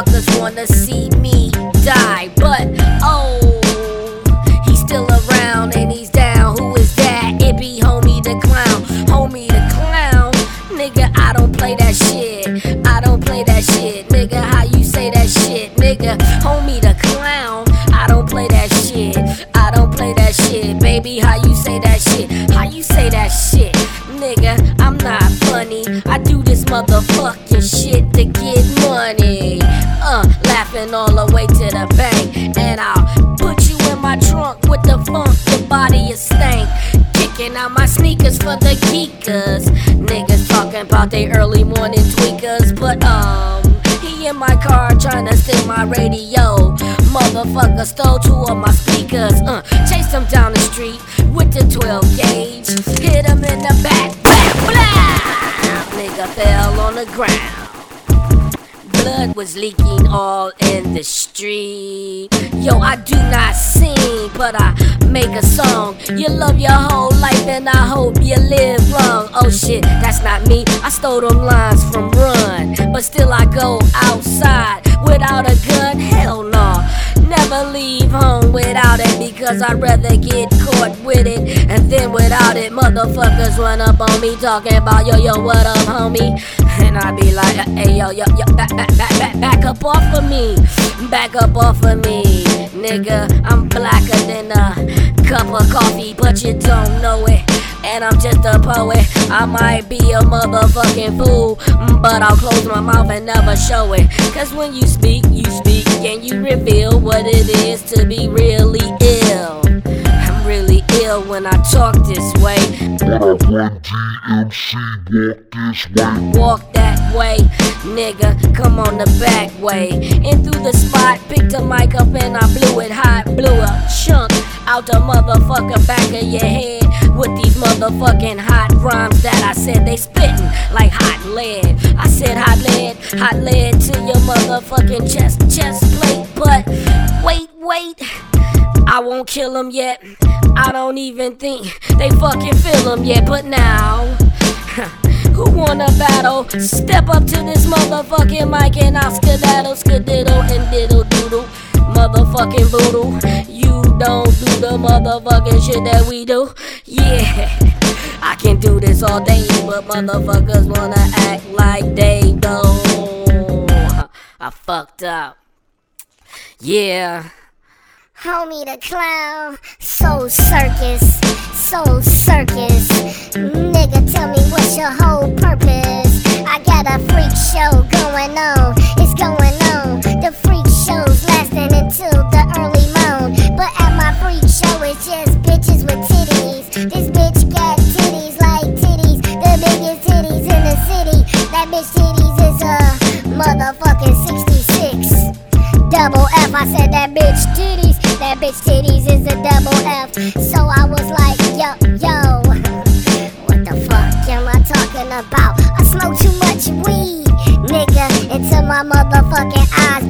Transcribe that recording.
motherfuckers wanna see me die. But oh, he's still around and he's down. Who is that? It be Homie the Clown. Homie the Clown. Nigga, I don't play that shit. I don't play that shit. Nigga, how you say that shit? Nigga, Homie the Clown. I don't play that shit. I don't play that shit. Baby, how you say that shit? How you say that shit? Nigga, I'm not funny. I do this motherfucking shit to get money. Laughing all the way to the bank. And I'll put you in my trunk with the funk. Your body is stank. Kicking out my sneakers for the geekers. Niggas talking about they early morning tweakers. But he in my car trying to steal my radio. Motherfucker stole 2 of my speakers. Chased him down the street with the 12 gauge. Hit him in the back. Blah, blah. Nigga fell on the ground. Blood was leaking all in the street. Yo, I do not sing, but I make a song. You love your whole life and I hope you live long. Oh shit, that's not me. I stole them lines from Run, but still I go outside without a gun. Hell no, never leave home without it, because I'd rather get caught with it and then without it. Motherfuckers run up on me talking about yo, what up, homie? And I be like, hey, yo, back up off of me. Back up off of me. Nigga, I'm blacker than a cup of coffee, but you don't know it. And I'm just a poet. I might be a motherfucking fool, but I'll close my mouth and never show it. Cause when you speak and you reveal what it is to be really ill. I'm really ill when I talk this way. But I run DMC, walk this way. Walk that way, nigga, come on the back way. In through the spot, picked the mic up and I blew it hot. Blew a chunk out the motherfucker back of your head with these motherfucking hot rhymes that I said. They spittin' like hot lead. I said hot lead to your motherfucking chest plate. But wait, I won't kill them yet. I don't even think they fucking feel them yet. But now, who wanna battle? Step up to this motherfucking mic and I'll skadiddle and diddle doodle. Motherfucking voodoo. You don't do the motherfucking shit that we do. Yeah, I can do this all day, but motherfuckers wanna act like they don't. I fucked up. Yeah. Homie the Clown, so circus. Nigga, tell me what's your whole purpose? I got a freak show going on, it's going on. The freak show's lasting until the early morn. But at my freak show it's just bitches with titties. This bitch got titties like titties, the biggest titties in the city. That bitch titties is a motherfucking 66. Double F, I said that bitch titties. That bitch titties is a double F. So I was like, yo, what the fuck am I talking about? I smoke too much weed, nigga, until my motherfucking eyes